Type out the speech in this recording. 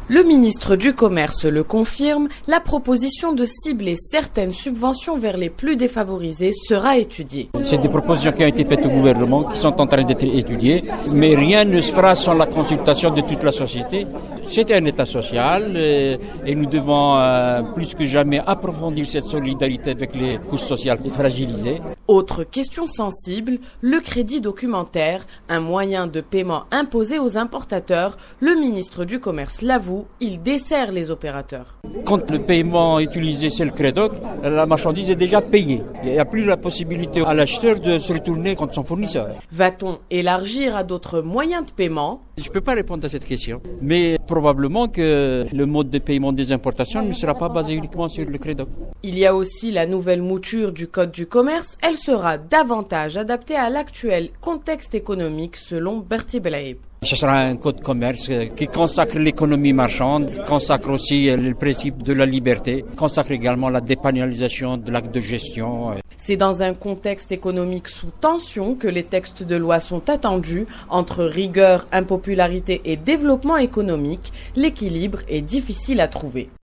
Le ministre du Commerce le confirme, la proposition de cibler certaines subventions vers les plus défavorisés sera étudiée. C'est des propositions qui ont été faites au gouvernement, qui sont en train d'être étudiées, mais rien ne se fera sans la consultation de toute la société. C'est un État social et nous devons plus que jamais approfondir cette solidarité avec les couches sociales fragilisées. Autre question sensible, le crédit documentaire, un moyen de paiement imposé aux importateurs. Le ministre du Commerce l'avoue, il dessert les opérateurs. Quand le paiement utilisé c'est le Crédoc, la marchandise est déjà payée. Il n'y a plus la possibilité à l'acheteur de se retourner contre son fournisseur. Va-t-on élargir à d'autres moyens de paiement ? Je ne peux pas répondre à cette question, mais probablement que le mode de paiement des importations ne sera pas basé uniquement sur le Crédoc. Il y a aussi la nouvelle mouture du Code du commerce. Elle sera davantage adaptée à l'actuel contexte économique selon Bertie Belaïb. Ce sera un code de commerce qui consacre l'économie marchande, qui consacre aussi le principe de la liberté, consacre également la dépénalisation de l'acte de gestion. C'est dans un contexte économique sous tension que les textes de loi sont attendus. Entre rigueur, impopularité et développement économique, l'équilibre est difficile à trouver.